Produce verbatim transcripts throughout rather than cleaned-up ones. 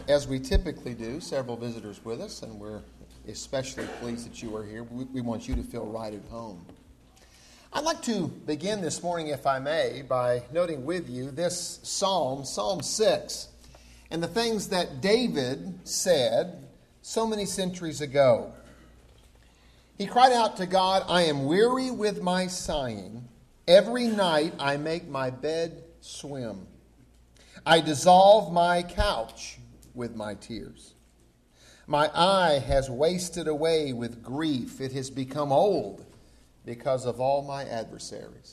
as we typically do, several visitors with us, and we're especially pleased that you are here. We, we want you to feel right at home. I'd like to begin this morning, if I may, by noting with you this psalm, Psalm six, and the things that David said so many centuries ago. He cried out to God, "I am weary with my sighing. Every night I make my bed swim. I dissolve my couch with my tears. My eye has wasted away with grief. It has become old because of all my adversaries."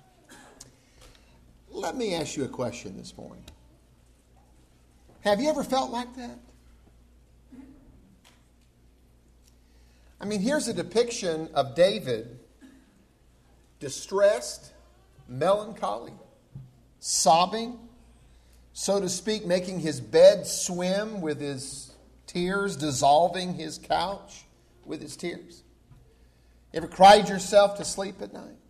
Let me ask you a question this morning. Have you ever felt like that? I mean, here's a depiction of David, distressed, melancholy, sobbing, so to speak, making his bed swim with his tears, dissolving his couch with his tears. You ever cried yourself to sleep at night?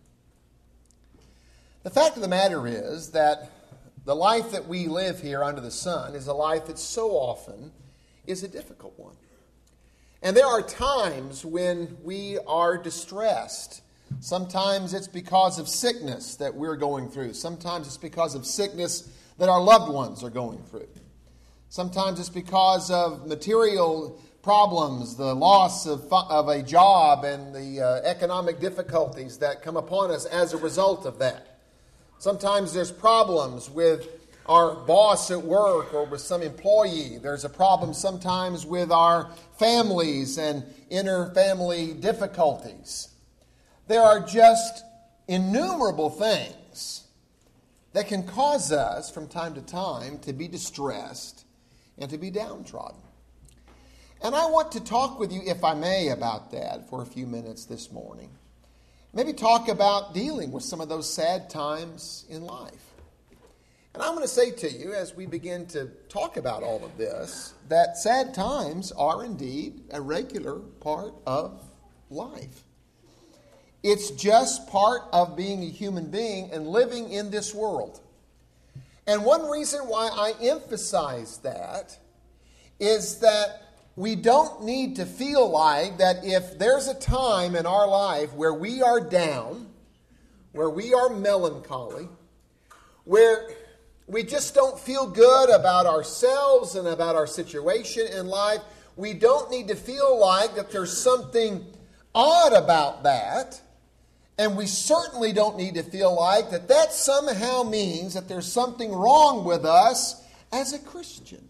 The fact of the matter is that the life that we live here under the sun is a life that so often is a difficult one. And there are times when we are distressed. Sometimes it's because of sickness that we're going through. Sometimes it's because of sickness that our loved ones are going through. Sometimes it's because of material problems, the loss of, of a job and the uh, economic difficulties that come upon us as a result of that. Sometimes there's problems with our boss at work or with some employee. There's a problem sometimes with our families and inter-family difficulties. There are just innumerable things that can cause us from time to time to be distressed and to be downtrodden. And I want to talk with you, if I may, about that for a few minutes this morning. Maybe talk about dealing with some of those sad times in life. And I'm going to say to you, as we begin to talk about all of this, that sad times are indeed a regular part of life. It's just part of being a human being and living in this world. And one reason why I emphasize that is that we don't need to feel like that if there's a time in our life where we are down, where we are melancholy, where we just don't feel good about ourselves and about our situation in life, we don't need to feel like that there's something odd about that. And we certainly don't need to feel like that that somehow means that there's something wrong with us as a Christian.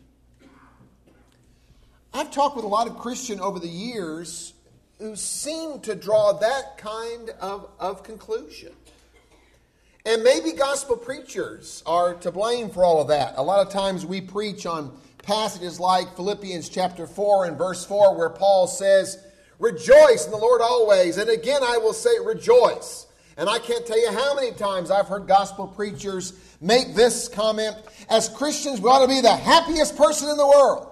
I've talked with a lot of Christians over the years who seem to draw that kind of, of conclusion. And maybe gospel preachers are to blame for all of that. A lot of times we preach on passages like Philippians chapter four and verse four where Paul says, "Rejoice in the Lord always. And again I will say rejoice." And I can't tell you how many times I've heard gospel preachers make this comment: as Christians we ought to be the happiest person in the world.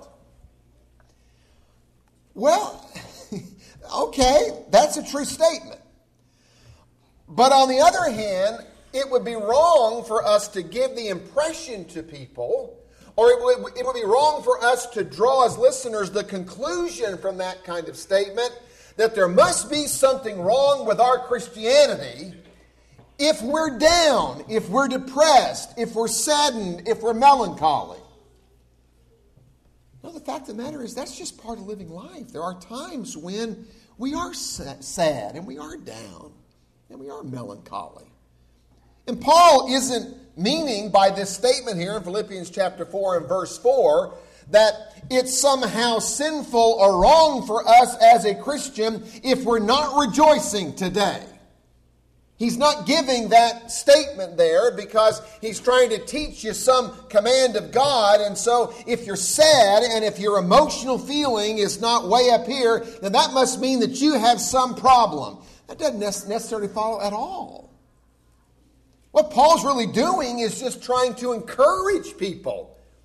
Well, okay, that's a true statement. But on the other hand, it would be wrong for us to give the impression to people, or it would, it would be wrong for us to draw as listeners the conclusion from that kind of statement that there must be something wrong with our Christianity if we're down, if we're depressed, if we're saddened, if we're melancholy. No, the fact of the matter is that's just part of living life. There are times when we are sad and we are down and we are melancholy. And Paul isn't meaning by this statement here in Philippians chapter four and verse four that it's somehow sinful or wrong for us as a Christian if we're not rejoicing today. He's not giving that statement there because he's trying to teach you some command of God. And so if you're sad and if your emotional feeling is not way up here, then that must mean that you have some problem. That doesn't necessarily follow at all. What Paul's really doing is just trying to encourage people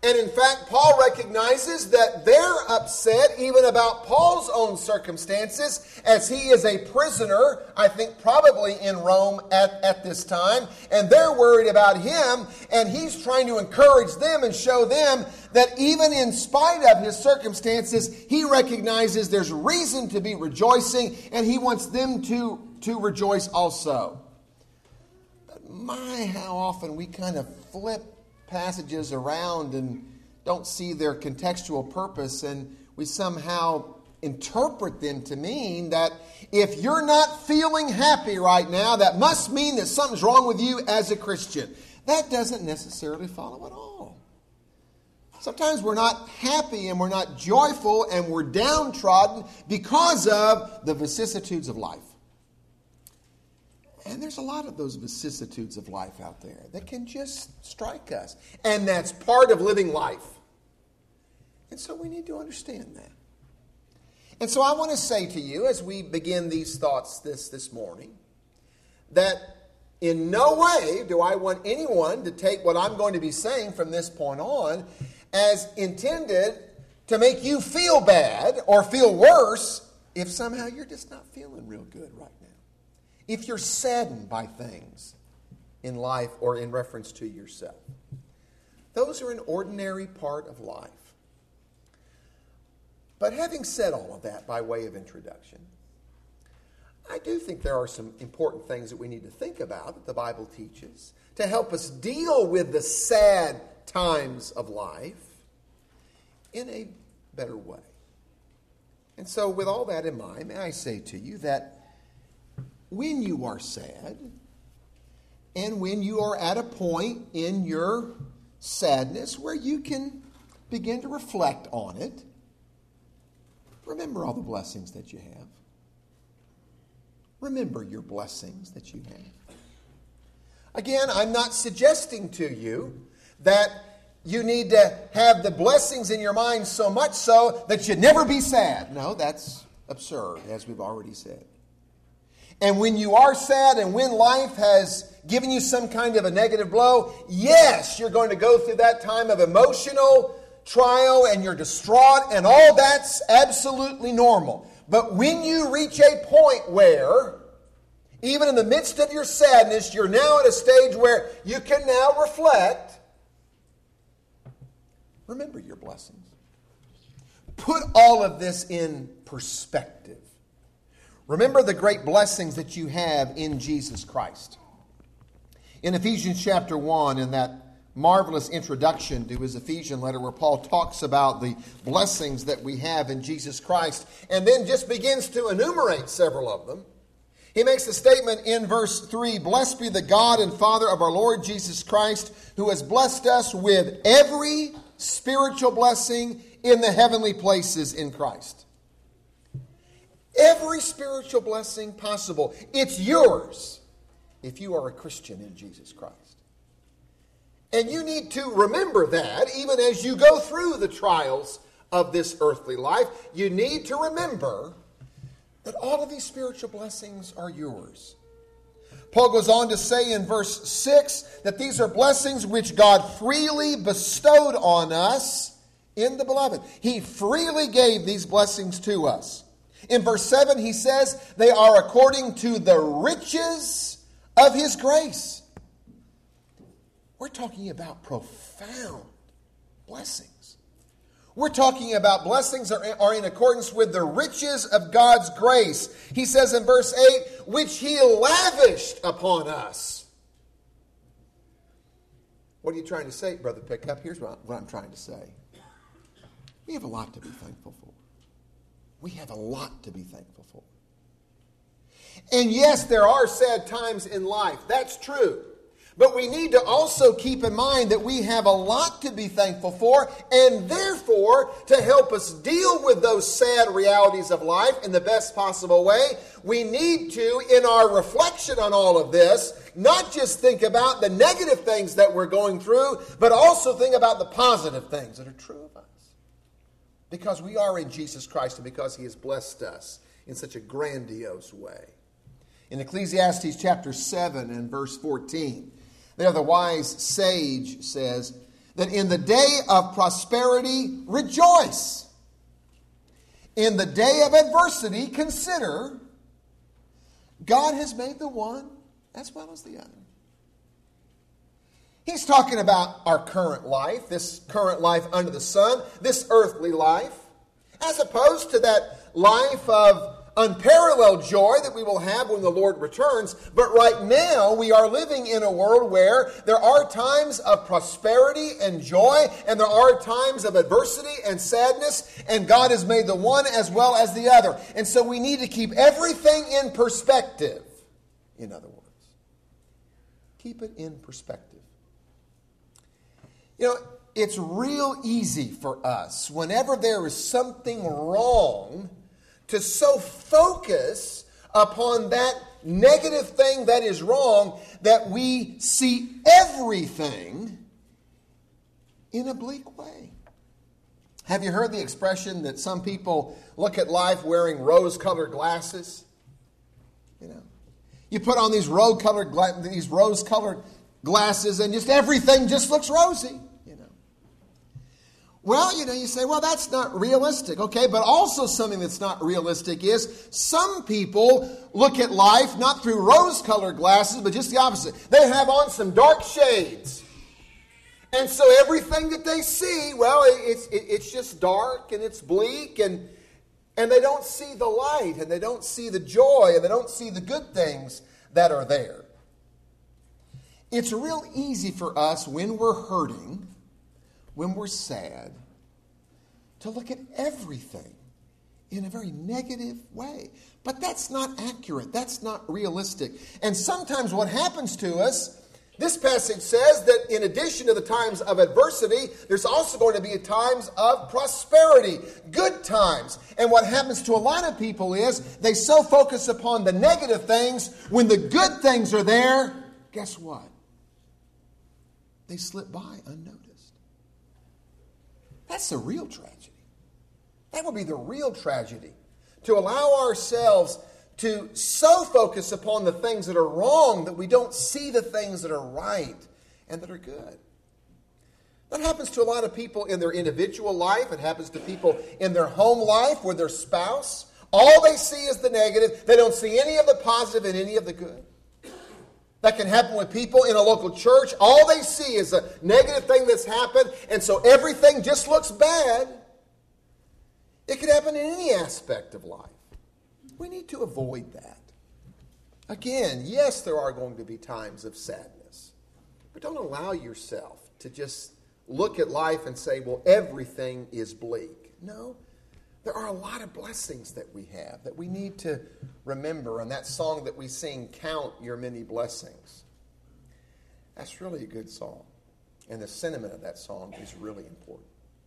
And in fact, Paul recognizes that they're upset even about Paul's own circumstances, as he is a prisoner, I think probably in Rome at, at this time. And they're worried about him, and he's trying to encourage them and show them that even in spite of his circumstances, he recognizes there's reason to be rejoicing, and he wants them to, to rejoice also. But my, how often we kind of flip passages around and don't see their contextual purpose, and we somehow interpret them to mean that if you're not feeling happy right now, that must mean that something's wrong with you as a Christian. That doesn't necessarily follow at all. Sometimes we're not happy and we're not joyful and we're downtrodden because of the vicissitudes of life. And there's a lot of those vicissitudes of life out there that can just strike us. And that's part of living life. And so we need to understand that. And so I want to say to you, as we begin these thoughts this, this morning, that in no way do I want anyone to take what I'm going to be saying from this point on as intended to make you feel bad or feel worse if somehow you're just not feeling real good right now. If you're saddened by things in life or in reference to yourself. Those are an ordinary part of life. But having said all of that by way of introduction, I do think there are some important things that we need to think about that the Bible teaches to help us deal with the sad times of life in a better way. And so with all that in mind, may I say to you that when you are sad, and when you are at a point in your sadness where you can begin to reflect on it, remember all the blessings that you have. Remember your blessings that you have. Again, I'm not suggesting to you that you need to have the blessings in your mind so much so that you never be sad. No, that's absurd, as we've already said. And when you are sad and when life has given you some kind of a negative blow, yes, you're going to go through that time of emotional trial and you're distraught and all that's absolutely normal. But when you reach a point where, even in the midst of your sadness, you're now at a stage where you can now reflect, remember your blessings. Put all of this in perspective. Remember the great blessings that you have in Jesus Christ. In Ephesians chapter one, in that marvelous introduction to his Ephesian letter where Paul talks about the blessings that we have in Jesus Christ, and then just begins to enumerate several of them, he makes a statement in verse three, "Blessed be the God and Father of our Lord Jesus Christ, who has blessed us with every spiritual blessing in the heavenly places in Christ." Every spiritual blessing possible. It's yours if you are a Christian in Jesus Christ. And you need to remember that even as you go through the trials of this earthly life. You need to remember that all of these spiritual blessings are yours. Paul goes on to say in verse six that these are blessings which God freely bestowed on us in the beloved. He freely gave these blessings to us. In verse seven, he says, they are according to the riches of his grace. We're talking about profound blessings. We're talking about blessings that are in accordance with the riches of God's grace. He says in verse eight, which he lavished upon us. What are you trying to say, Brother Pickup? Here's what I'm trying to say. We have a lot to be thankful for. We have a lot to be thankful for. And yes, there are sad times in life. That's true. But we need to also keep in mind that we have a lot to be thankful for, and therefore, to help us deal with those sad realities of life in the best possible way, we need to, in our reflection on all of this, not just think about the negative things that we're going through, but also think about the positive things that are true of us. Because we are in Jesus Christ and because he has blessed us in such a grandiose way. In Ecclesiastes chapter seven and verse fourteen, there the wise sage says, that in the day of prosperity, rejoice. In the day of adversity, consider God has made the one as well as the other. He's talking about our current life, this current life under the sun, this earthly life, as opposed to that life of unparalleled joy that we will have when the Lord returns. But right now, we are living in a world where there are times of prosperity and joy, and there are times of adversity and sadness, and God has made the one as well as the other. And so we need to keep everything in perspective. In other words, keep it in perspective. You know, it's real easy for us, whenever there is something wrong, to so focus upon that negative thing that is wrong that we see everything in a bleak way. Have you heard the expression that some people look at life wearing rose-colored glasses? You know, you put on these rose-colored gla- these rose-colored glasses and just everything just looks rosy. Well, you know, you say, well, that's not realistic, okay? But also something that's not realistic is some people look at life not through rose-colored glasses, but just the opposite. They have on some dark shades. And so everything that they see, well, it's it's just dark and it's bleak, and and they don't see the light, and they don't see the joy, and they don't see the good things that are there. It's real easy for us when we're hurting, when we're sad, to look at everything in a very negative way. But that's not accurate. That's not realistic. And sometimes what happens to us, this passage says that in addition to the times of adversity, there's also going to be times of prosperity, good times. And what happens to a lot of people is they so focus upon the negative things, when the good things are there, guess what? They slip by unnoticed. That's the real tragedy. That would be the real tragedy. To allow ourselves to so focus upon the things that are wrong that we don't see the things that are right and that are good. That happens to a lot of people in their individual life. It happens to people in their home life with their spouse. All they see is the negative. They don't see any of the positive and any of the good. That can happen with people in a local church. All they see is a negative thing that's happened, and so everything just looks bad. It could happen in any aspect of life. We need to avoid that. Again, yes, there are going to be times of sadness, but don't allow yourself to just look at life and say, well, everything is bleak. No. There are a lot of blessings that we have that we need to remember. And that song that we sing, Count Your Many Blessings, that's really a good song. And the sentiment of that song is really important.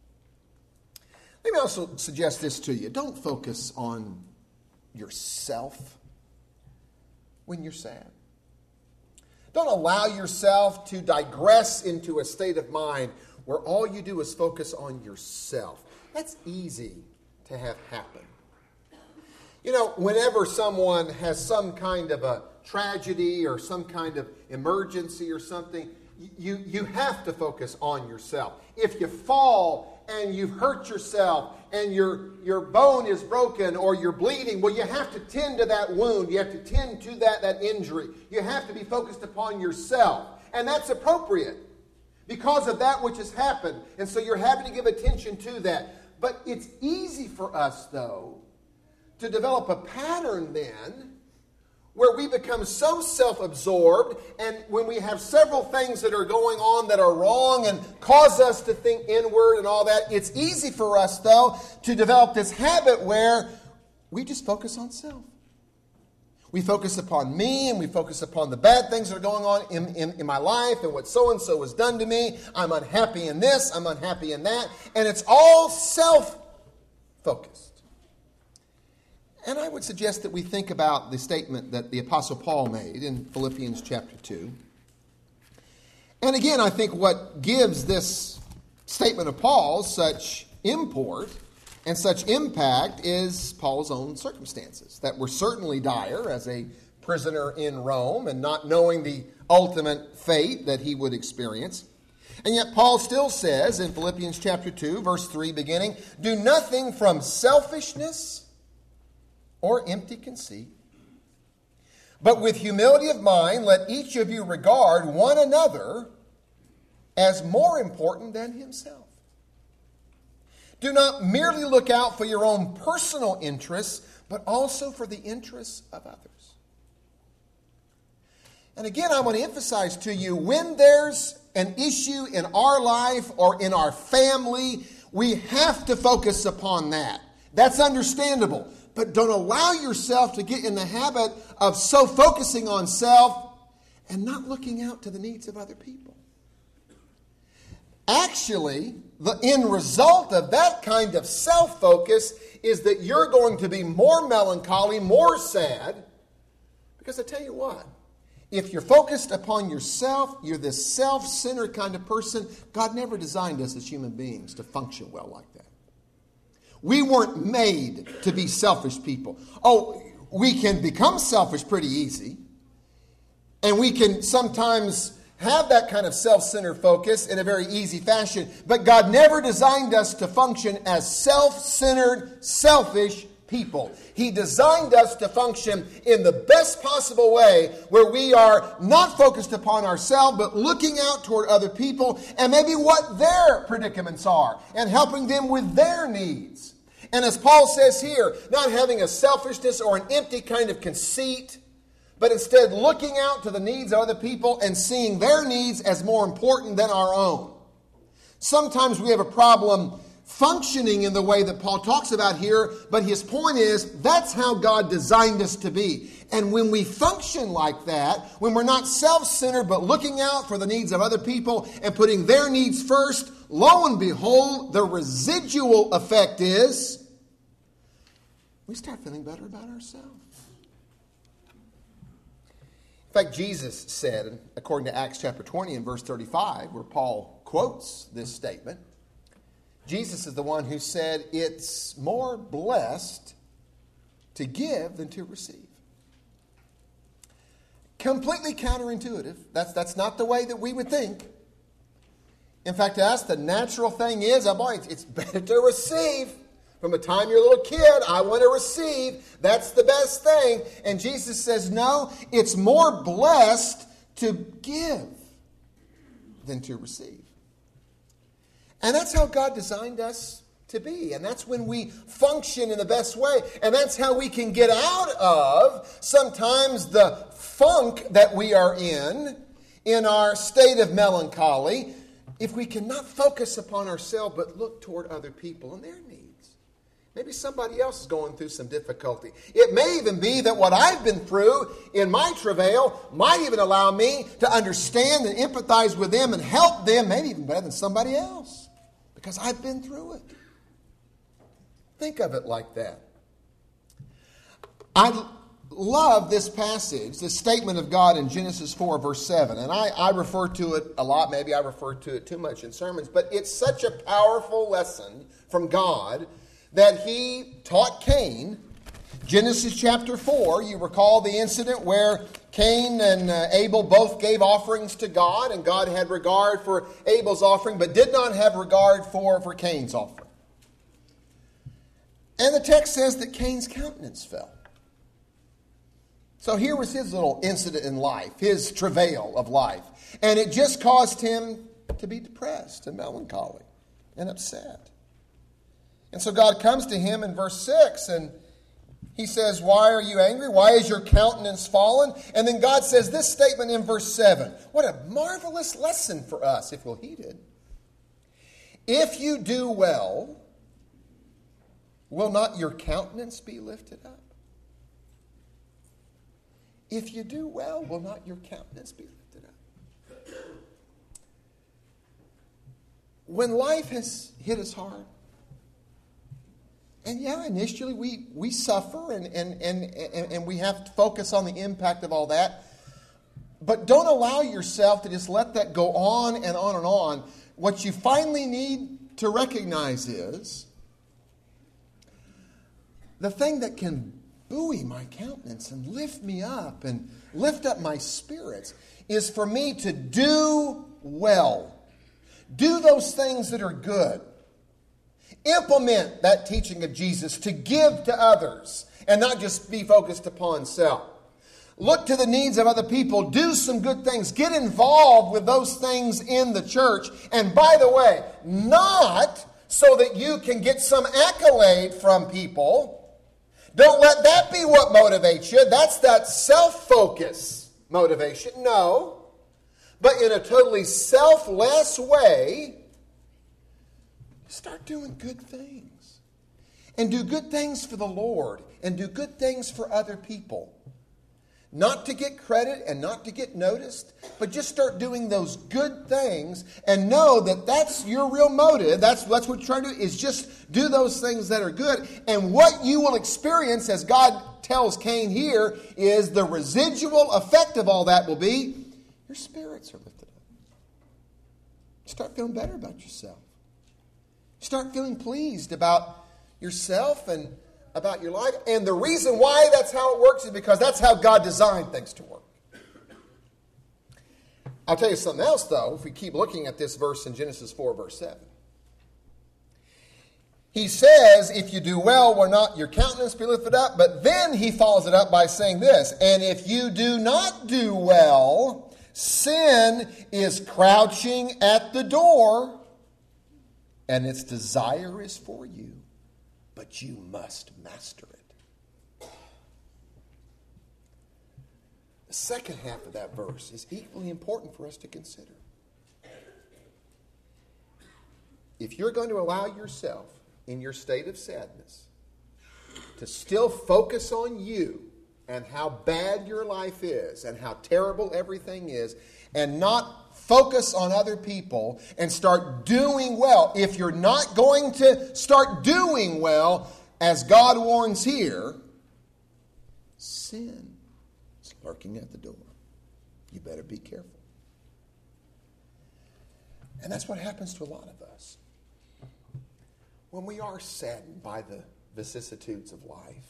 Let me also suggest this to you. Don't focus on yourself when you're sad. Don't allow yourself to digress into a state of mind where all you do is focus on yourself. That's easy to have happen. You know, whenever someone has some kind of a tragedy or some kind of emergency or something, you, you have to focus on yourself. If you fall and you've hurt yourself and your, your bone is broken or you're bleeding, well, you have to tend to that wound. You have to tend to that, that injury. You have to be focused upon yourself. And that's appropriate because of that which has happened. And so you're having to give attention to that. But it's easy for us, though, to develop a pattern then where we become so self-absorbed, and when we have several things that are going on that are wrong and cause us to think inward and all that, it's easy for us, though, to develop this habit where we just focus on self. We focus upon me, and we focus upon the bad things that are going on in, in, in my life and what so-and-so has done to me. I'm unhappy in this, I'm unhappy in that. And it's all self-focused. And I would suggest that we think about the statement that the Apostle Paul made in Philippians chapter two. And again, I think what gives this statement of Paul such import and such impact is Paul's own circumstances that were certainly dire as a prisoner in Rome and not knowing the ultimate fate that he would experience. And yet Paul still says in Philippians chapter two, verse three beginning, do nothing from selfishness or empty conceit, but with humility of mind, let each of you regard one another as more important than himself. Do not merely look out for your own personal interests, but also for the interests of others. And again, I want to emphasize to you, when there's an issue in our life or in our family, we have to focus upon that. That's understandable. But don't allow yourself to get in the habit of so focusing on self and not looking out to the needs of other people. Actually, the end result of that kind of self-focus is that you're going to be more melancholy, more sad. Because I tell you what, if you're focused upon yourself, you're this self-centered kind of person, God never designed us as human beings to function well like that. We weren't made to be selfish people. Oh, we can become selfish pretty easy. And we can sometimes have that kind of self-centered focus in a very easy fashion. But God never designed us to function as self-centered, selfish people. He designed us to function in the best possible way, where we are not focused upon ourselves, but looking out toward other people and maybe what their predicaments are and helping them with their needs. And as Paul says here, not having a selfishness or an empty kind of conceit, but instead looking out to the needs of other people and seeing their needs as more important than our own. Sometimes we have a problem functioning in the way that Paul talks about here, but his point is that's how God designed us to be. And when we function like that, when we're not self-centered but looking out for the needs of other people and putting their needs first, lo and behold, the residual effect is we start feeling better about ourselves. In fact, Jesus said, according to Acts chapter twenty and verse thirty-five, where Paul quotes this statement, Jesus is the one who said, it's more blessed to give than to receive. Completely counterintuitive. That's, that's not the way that we would think. In fact, to us, the natural thing is, oh boy, it's, it's better to receive. From the time you're a little kid, I want to receive. That's the best thing. And Jesus says, no, it's more blessed to give than to receive. And that's how God designed us to be. And that's when we function in the best way. And that's how we can get out of sometimes the funk that we are in, in our state of melancholy, if we cannot focus upon ourselves but look toward other people and their needs. Maybe somebody else is going through some difficulty. It may even be that what I've been through in my travail might even allow me to understand and empathize with them and help them, maybe even better than somebody else, because I've been through it. Think of it like that. I love this passage, this statement of God in Genesis four, verse seven. And I, I refer to it a lot. Maybe I refer to it too much in sermons. But it's such a powerful lesson from God that he taught Cain. Genesis chapter four, you recall the incident where Cain and uh, Abel both gave offerings to God, and God had regard for Abel's offering, but did not have regard for, for Cain's offering. And the text says that Cain's countenance fell. So here was his little incident in life, his travail of life. And it just caused him to be depressed and melancholy and upset. And so God comes to him in verse six and he says, why are you angry? Why is your countenance fallen? And then God says this statement in verse seven. What a marvelous lesson for us if we'll heed it. If you do well, will not your countenance be lifted up? If you do well, will not your countenance be lifted up? When life has hit us hard, and yeah, initially we, we suffer and, and, and, and, and we have to focus on the impact of all that. But don't allow yourself to just let that go on and on and on. What you finally need to recognize is the thing that can buoy my countenance and lift me up and lift up my spirits is for me to do well. Do those things that are good. Implement that teaching of Jesus to give to others and not just be focused upon self. Look to the needs of other people. Do some good things. Get involved with those things in the church. And by the way, not so that you can get some accolade from people. Don't let that be what motivates you. That's that self-focus motivation. No. But in a totally selfless way, start doing good things. And do good things for the Lord. And do good things for other people. Not to get credit and not to get noticed, but just start doing those good things and know that that's your real motive. That's, that's what you're trying to do, is just do those things that are good. And what you will experience, as God tells Cain here, is the residual effect of all that will be your spirits are lifted up. Start feeling better about yourself. Start feeling pleased about yourself and about your life. And the reason why that's how it works is because that's how God designed things to work. I'll tell you something else, though, if we keep looking at this verse in Genesis four, verse seven. He says, if you do well, will not your countenance be lifted up? But then he follows it up by saying this, and if you do not do well, sin is crouching at the door, and its desire is for you, but you must master it. The second half of that verse is equally important for us to consider. If you're going to allow yourself, in your state of sadness, to still focus on you and how bad your life is and how terrible everything is, and not focus on other people and start doing well. If you're not going to start doing well, as God warns here, sin is lurking at the door. You better be careful. And that's what happens to a lot of us. When we are saddened by the vicissitudes of life,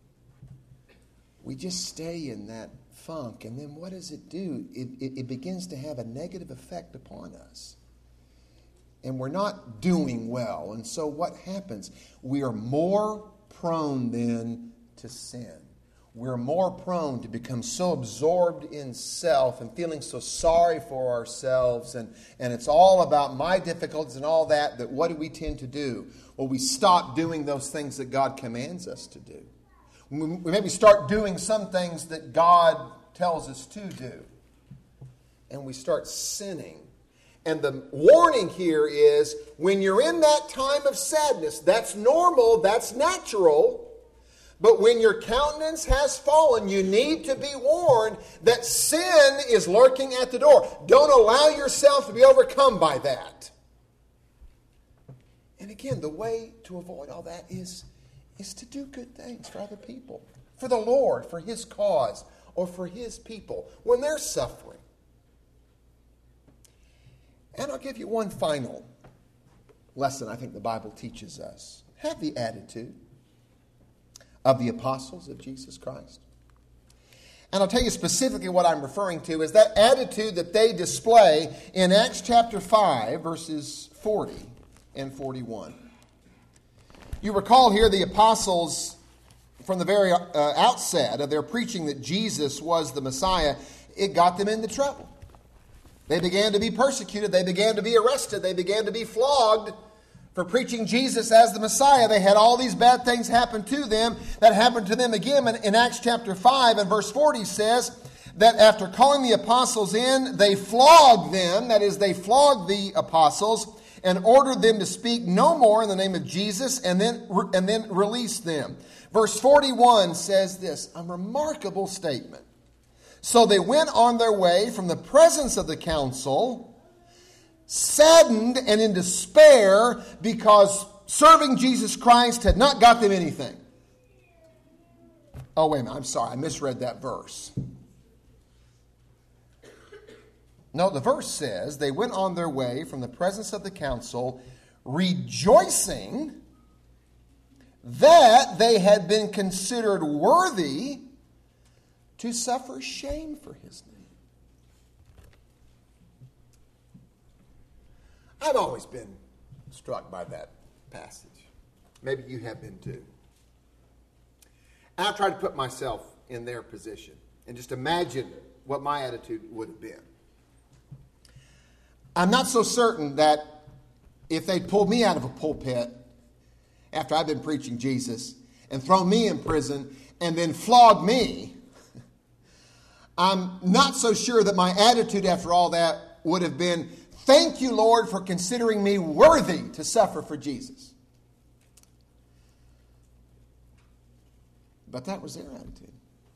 we just stay in that funk, and then what does it do? It, it, it begins to have a negative effect upon us. And we're not doing well. And so what happens? We are more prone then to sin. We're more prone to become so absorbed in self and feeling so sorry for ourselves. And, and it's all about my difficulties and all that, that what do we tend to do? Well, we stop doing those things that God commands us to do. We maybe start doing some things that God tells us to do. And we start sinning. And the warning here is, when you're in that time of sadness, that's normal, that's natural. But when your countenance has fallen, you need to be warned that sin is lurking at the door. Don't allow yourself to be overcome by that. And again, the way to avoid all that is, is to do good things for other people, for the Lord, for His cause, or for His people when they're suffering. And I'll give you one final lesson I think the Bible teaches us. Have the attitude of the apostles of Jesus Christ. And I'll tell you specifically what I'm referring to is that attitude that they display in Acts chapter five, verses forty and forty-one. You recall here the apostles, from the very uh, outset of their preaching that Jesus was the Messiah, it got them into trouble. They began to be persecuted. They began to be arrested. They began to be flogged for preaching Jesus as the Messiah. They had all these bad things happen to them. That happened to them again in, in Acts chapter five and verse forty says that after calling the apostles in, they flogged them. That is, they flogged the apostles and ordered them to speak no more in the name of Jesus, and then, and then released them. Verse forty-one says this, a remarkable statement. So they went on their way from the presence of the council, saddened and in despair because serving Jesus Christ had not got them anything. Oh, wait a minute. I'm sorry. I misread that verse. No, the verse says, they went on their way from the presence of the council, rejoicing that they had been considered worthy to suffer shame for His name. I've always been struck by that passage. Maybe you have been too. And I tried to put myself in their position and just imagine what my attitude would have been. I'm not so certain that if they'd pulled me out of a pulpit after I'd been preaching Jesus and thrown me in prison and then flogged me, I'm not so sure that my attitude after all that would have been, thank you, Lord, for considering me worthy to suffer for Jesus. But that was their attitude.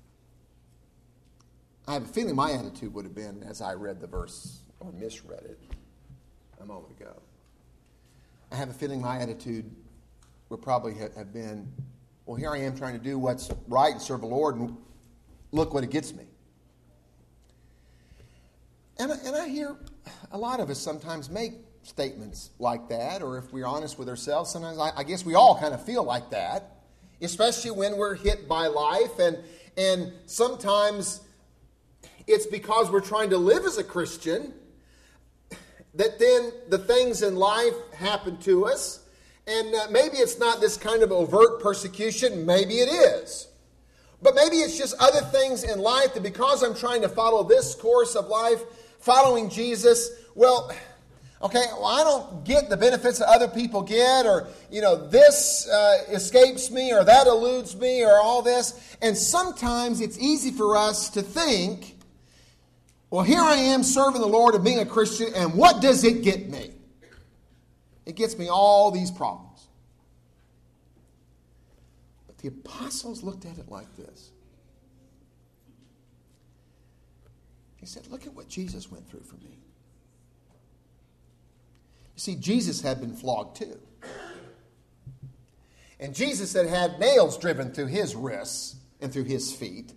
I have a feeling my attitude would have been, as I read the verse, or misread it a moment ago, I have a feeling my attitude would probably have been, well, here I am trying to do what's right and serve the Lord, and look what it gets me. And, and I hear a lot of us sometimes make statements like that, or if we're honest with ourselves, sometimes I, I guess we all kind of feel like that, especially when we're hit by life, and and sometimes it's because we're trying to live as a Christian that then the things in life happen to us, and uh, maybe it's not this kind of overt persecution, maybe it is. But maybe it's just other things in life that because I'm trying to follow this course of life, following Jesus, well, okay, well, I don't get the benefits that other people get, or, you know, this uh, escapes me, or that eludes me, or all this. And sometimes it's easy for us to think, well, here I am serving the Lord and being a Christian, and what does it get me? It gets me all these problems. But the apostles looked at it like this. He said, look at what Jesus went through for me. You see, Jesus had been flogged too. And Jesus had had nails driven through his wrists and through his feet,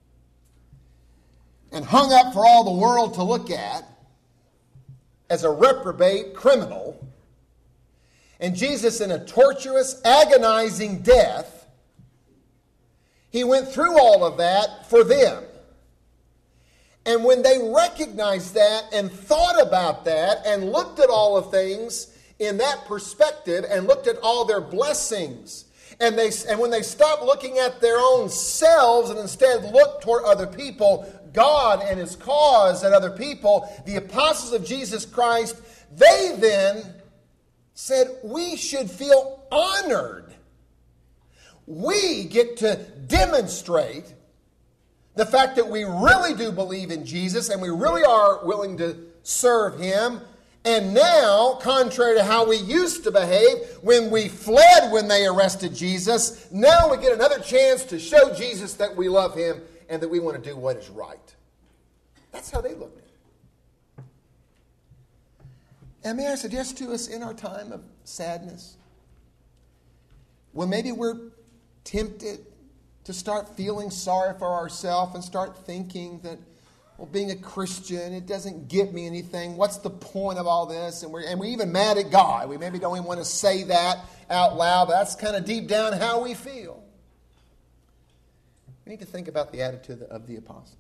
and hung up for all the world to look at as a reprobate criminal. And Jesus, in a torturous, agonizing death, he went through all of that for them. And when they recognized that and thought about that and looked at all of things in that perspective and looked at all their blessings, and they and when they stopped looking at their own selves and instead looked toward other people, God and his cause and other people, the apostles of Jesus Christ, they then said, we should feel honored. We get to demonstrate the fact that we really do believe in Jesus and we really are willing to serve him. And now, contrary to how we used to behave when we fled when they arrested Jesus, now we get another chance to show Jesus that we love him and that we want to do what is right. That's how they looked at it. And may I suggest to us in our time of sadness, when maybe we're tempted to start feeling sorry for ourselves and start thinking that, well, being a Christian, it doesn't get me anything. What's the point of all this? And we're, and we're even mad at God. We maybe don't even want to say that out loud, but that's kind of deep down how we feel. We need to think about the attitude of the apostles.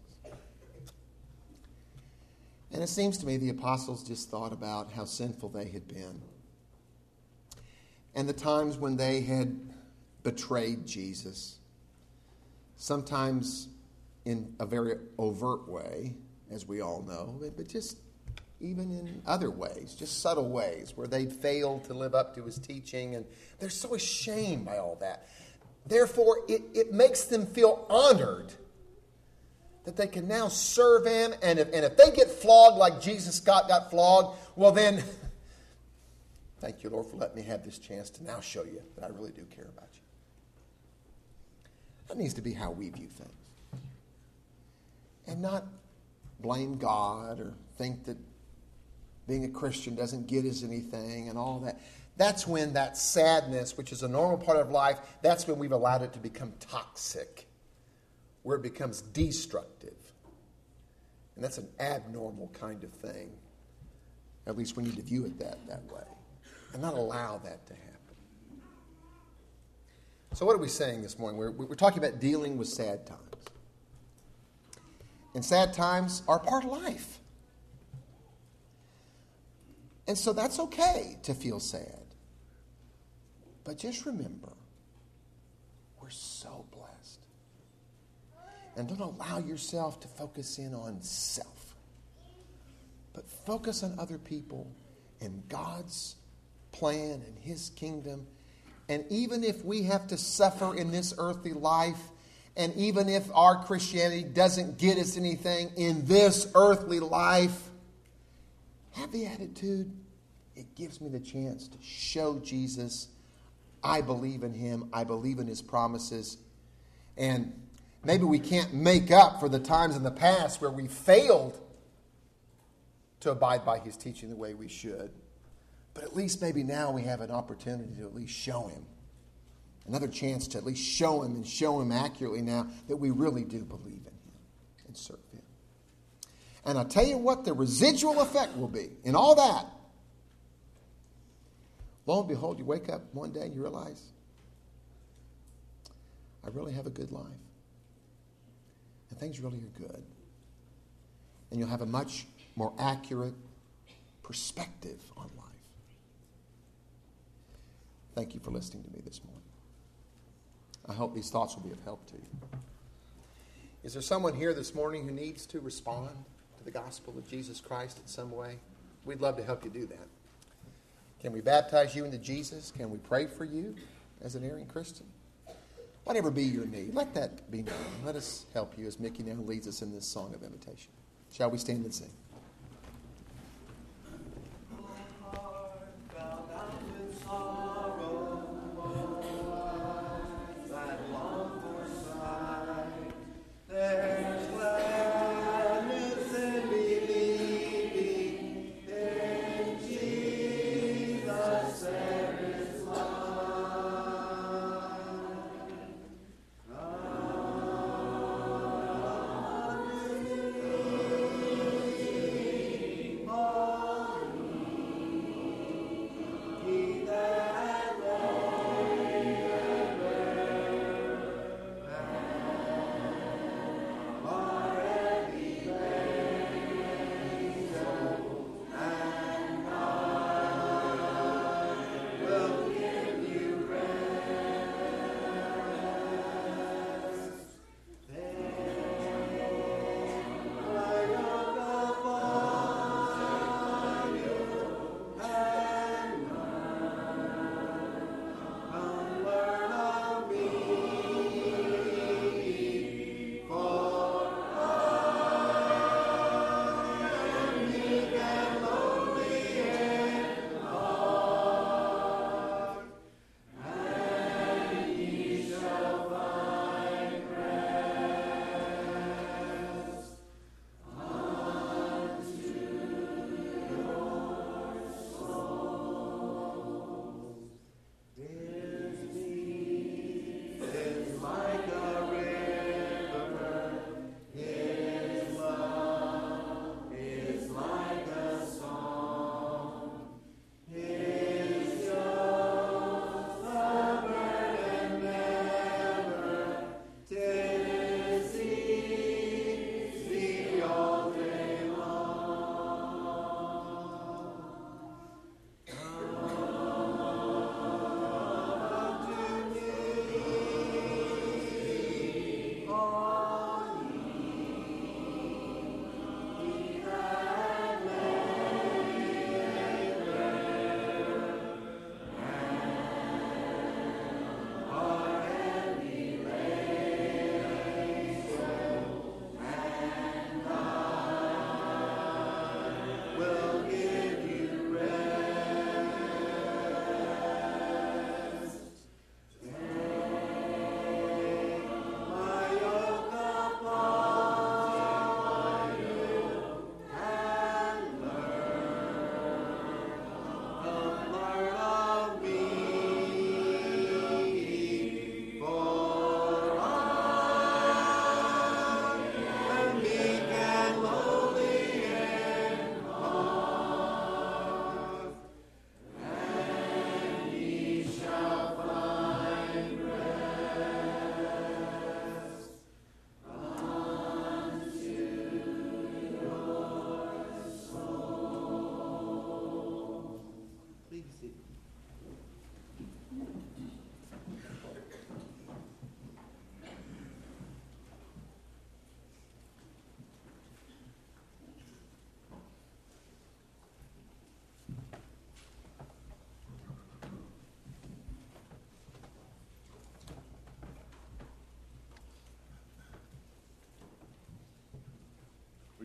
And it seems to me the apostles just thought about how sinful they had been, and the times when they had betrayed Jesus. Sometimes in a very overt way, as we all know, but just even in other ways, just subtle ways, where they'd failed to live up to his teaching, and they're so ashamed by all that. Therefore, it, it makes them feel honored that they can now serve him, and if, and if they get flogged like Jesus got, got flogged, well then, thank you, Lord, for letting me have this chance to now show you that I really do care about you. That needs to be how we view things. And not blame God or think that being a Christian doesn't get us anything and all that. That's when that sadness, which is a normal part of life, that's when we've allowed it to become toxic, where it becomes destructive. And that's an abnormal kind of thing. At least we need to view it that, that way and not allow that to happen. So what are we saying this morning? We're, we're talking about dealing with sad times. And sad times are part of life. And so that's okay to feel sad. But just remember, we're so blessed. And don't allow yourself to focus in on self. But focus on other people and God's plan and His kingdom. And even if we have to suffer in this earthly life, and even if our Christianity doesn't get us anything in this earthly life, have the attitude, it gives me the chance to show Jesus I believe in Him. I believe in His promises. And maybe we can't make up for the times in the past where we failed to abide by His teaching the way we should. But at least maybe now we have an opportunity to at least show Him. Another chance to at least show Him and show Him accurately now that we really do believe in Him and serve Him. And I'll tell you what the residual effect will be in all that. Lo and behold, you wake up one day and you realize, I really have a good life. And things really are good. And you'll have a much more accurate perspective on life. Thank you for listening to me this morning. I hope these thoughts will be of help to you. Is there someone here this morning who needs to respond to the gospel of Jesus Christ in some way? We'd love to help you do that. Can we baptize you into Jesus? Can we pray for you as an erring Christian? Whatever be your need, let that be known. Let us help you as Mickey now leads us in this song of invitation. Shall we stand and sing?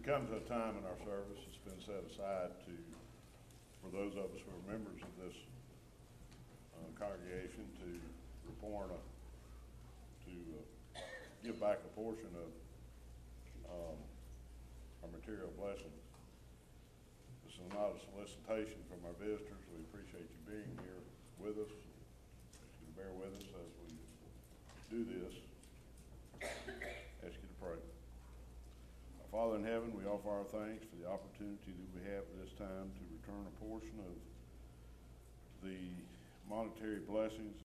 come to a time in our service that's been set aside to, for those of us who are members of this uh, congregation, to report a, to uh, give back a portion of um, our material blessings. This is not a solicitation from our visitors. We appreciate you being here with us. You bear with us as we do this. Ask you to pray. Our Father in heaven, we offer our thanks for the opportunity that we have at this time to return a portion of the monetary blessings